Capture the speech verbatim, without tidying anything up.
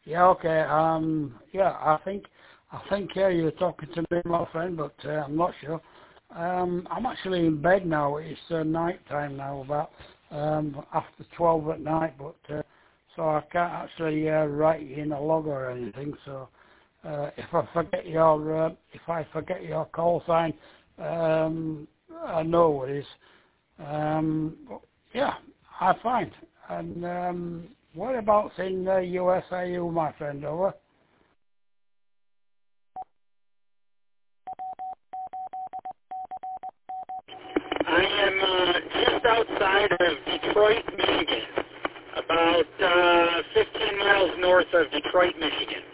Yeah, okay. Um, yeah, I think, I think, yeah, you're talking to me, my friend, but uh, I'm not sure. Um, I'm actually in bed now. It's uh, night time now, about um, after twelve at night, but uh, so I can't actually uh, write you in a log or anything. So uh, if I forget your, uh, if I forget your call sign, um, I know what it is. Um, but yeah, I find. And um, whereabouts in the U S are you, my friend? Over. I am uh, just outside of Detroit, Michigan, about uh, fifteen miles north of Detroit, Michigan.